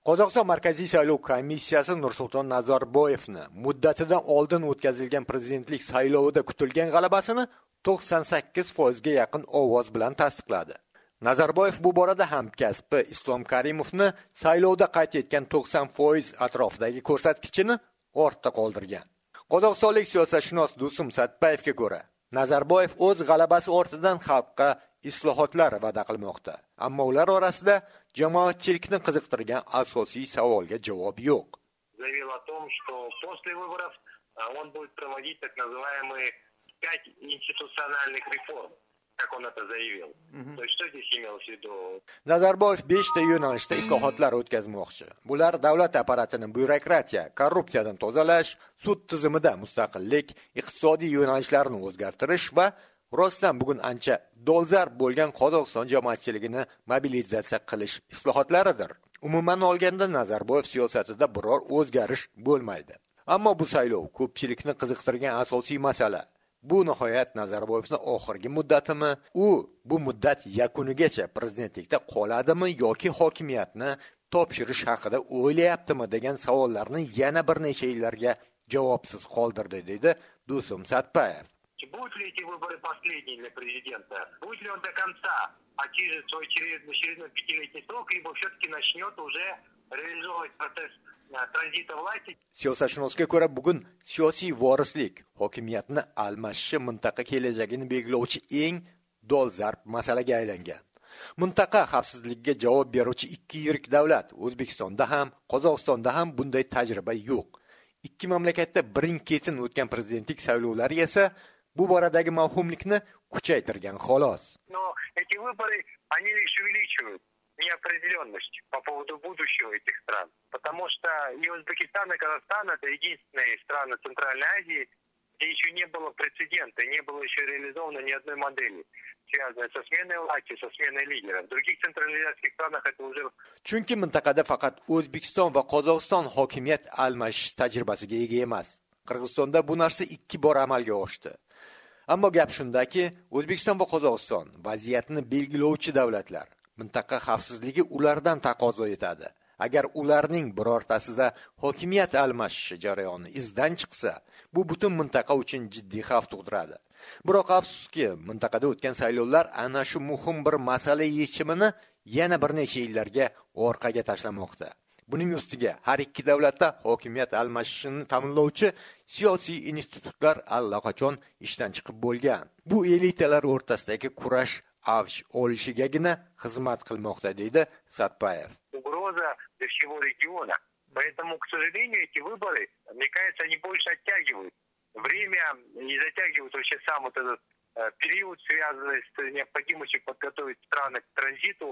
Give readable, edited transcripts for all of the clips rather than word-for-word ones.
Qozog'iston Markaziy saylov komissiyasi Nursulton Nazarboyevni muddatidan oldin o'tkazilgan prezidentlik saylovida kutilgan g'alabasini 98% ga yaqin ovoz bilan tasdiqladi. Nazarboyev bu borada hamkasbi Islom Karimovni saylovda qayd etgan 90% atrofidagi ko'rsatkichini ortda qoldirgan. Qozog'istonlik siyosatshunos Dusum Satpayevga ko'ra, Nazarboyev o'z g'alabasi ortidan xalqqa islohotlar va'da qilmoqda. Ammo ular orasida jamoatchilikni qiziqtirgan asosiy savolga javob yo'q. Заявил о том, что после выборов он будет проводить так называемые 5 институциональных реформ, как он это заявил. То есть что здесь имелось в виду? Nazarboyev 5 ta yo'nalishda islohotlar o'tkazmoqchi. Bular davlat apparatini byurokratiya, korrupsiyadan tozalash, sud tizimida mustaqillik, iqtisodiy yo'nalishlarni o'zgartirish va rostdan bugun ancha dolzarb bo'lgan Qozog'iston jamoatchiligini mobilizatsiya qilish islohotlaridir. Umuman olganda Nazarboyev siyosatida biror o'zgarish bo'lmaydi. Ammo bu saylov ko'pchilikni qiziqtirgan asosiy masala. Bu nihoyat Nazarboyevning oxirgi muddatimi? Bu muddat yakunigacha prezidentlikda qoladimi yoki hokimiyatni topshirish haqida o'ylayaptimi degan savollarni yana bir necha yillarga javobsiz qoldirdi, dedi Dusum Satpayev. Будут ли эти выборы последние для президента? Будет ли он до конца отсиживать свой очередной 5-летний срок, либо все-таки начнет уже реализовывать процесс транзита власти? Siyosatshunosga ko'ra, bugun siyosiy vorislik, hokimiyatni almashishi mintaqa kelajagini belgilovchi eng dolzarb masalaga aylangan. Mintaqa xavfsizligiga javob beruvchi ikki yirik davlat, O'zbekistonda ham, Qozog'istonda ham bunday tajriba yo'q. Ikki mamlakatda birin-ketin o'tgan prezidentlik saylovlari esa bu boradagi mavhumlikni kuchaytirgan xolos. Но эти выборы, они лишь увеличивают неопределенность по поводу будущего этих стран. Потому что и Узбекистан, и Казахстан — это единственные страны Центральной Азии, где еще не было прецедента, не было еще реализовано ни одной модели, связанной со сменой власти, со сменой лидера. В других централизиатских странах это уже... Chunki mintaqada faqat O'zbekiston va Qozog'iston hokimiyat almashish tajribasiga ega emas. Qirg'izistonda bu narsa 2 bor amalga oshdi. Ammo gap shundaki, O'zbekiston va Qozog'iston vaziyatni belgilovchi davlatlar. Mintaqa xavfsizligi ulardan taqozo etadi. Agar ularning birortasida hokimiyat almashishi jarayoni izdan chiqsa, bu butun mintaqa uchun jiddiy xavf tug'diradi. Biroq afsuski, mintaqada o'tgan saylovlar ana shu muhim bir masala yechimini yana bir necha yillarga orqaga tashlamoqda. Buning ustiga har ikki davlatda hokimiyat almashishini ta'minlovchi siyosiy institutlar allaqachon ishdan chiqib bo'lgan. Bu elitalar o'rtasidagi kurash avj olishigagina xizmat qilmoqda, deydi Satpayev. Угроза для всего региона. Поэтому, к сожалению, эти выборы, мне кажется, они больше оттягивают время и затягивают вообще сам вот этот период, связанный с необходимостью подготовить страны к транзиту.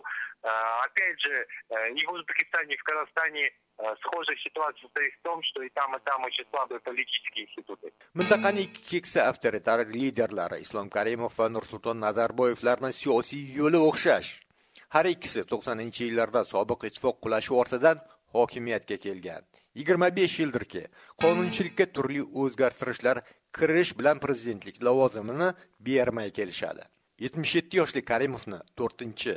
Опять же, и в Узбекистане, и в Казахстане схожая ситуация состоит в том, что и там очень слабые политические институты. Mintaqaning ikki keksa avtoritar liderlari Islom Karimov va Nursulton Nazarboyevlarning siyosiy yo'li o'xshash. Har ikkisi 90-yillarda sobiq ittifoq qulashi ortidan hokimiyatga kelgan. 25 yildirki, qonunchilikka turli o'zgartirishlar kirish bilan prezidentlik lavozimini bermay kelishadi. 77 yoshli Karimovni 4-chi,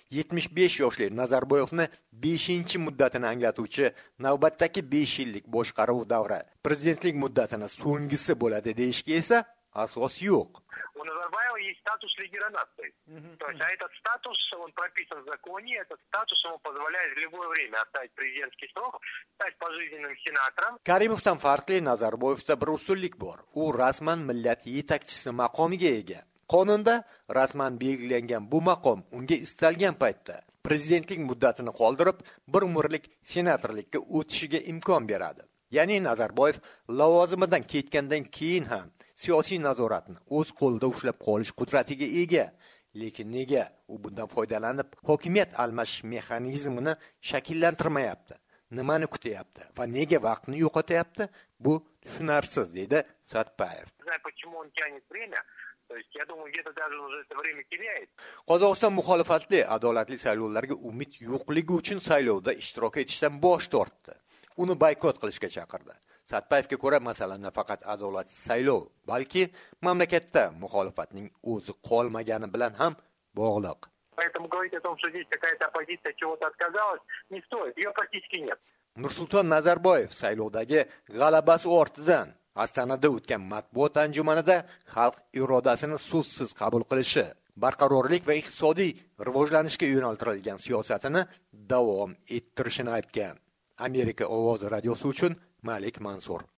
75 yoshli Nazarboyevni 5-chi muddatini anglatuvchi navbatdagi 5 yillik boshqaruv davri prezidentlik muddatini so'nggisi bo'ladi deyishga esa asos yo'q. У Назарбаева есть статус лидера нации. То есть, а этот статус, он прописан в законе, этот статус ему позволяет в любое время оставить президентский срок, стать пожизненным сенатором. Karimovdan farqli Nazarboyevda bir usullik bor. U rasman millat yetakchisi maqomiga ega. Qonunda rasman belgilangan bu maqom unga istalgan paytda prezidentlik muddatini qoldirib, bir umrlik senatorlikka o'tishiga imkon beradi. Ya'ni Nazarboyev lavozimidan ketgandan keyin ham siyosiy nazoratni o'z qo'lida ushlab qolish qudratiga ega. Lekin nega u bundan foydalanib hokimiyat almashish mexanizmini shakllantirmayapti? Nimani kutyapti va nega vaqtni yo'qotyapti? Bu tushunarsiz, dedi Satpayev. Почему он тянет время? То есть, я думаю, где-то даже уже это время теряет. Qozog'iston muxolifatli adolatli saylovlarga umid yo'qligi uchun saylovda ishtirok etishdan bosh tortdi. Uni boykot qilishga chaqirdi. Satpayevga ko'ra, masala nafaqat adolatsiz saylov, balki mamlakatda muxolifatning o'zi qolmagani bilan ham bog'liq. Поэтому говорить о том, что здесь какая-то оппозиция чего-то отказалась, не стоит. Ее практически нет. Nursulton Nazarboyev saylovdagi g'alabasi ortidan Ostonada o'tgan matbuot anjumanida xalq irodasini so'zsiz qabul qilishi, barqarorlik va iqtisodiy rivojlanishga yo'naltirilgan siyosatini davom ettirishini aytgan. Amerika ovozi radiosi uchun Malik Mansur.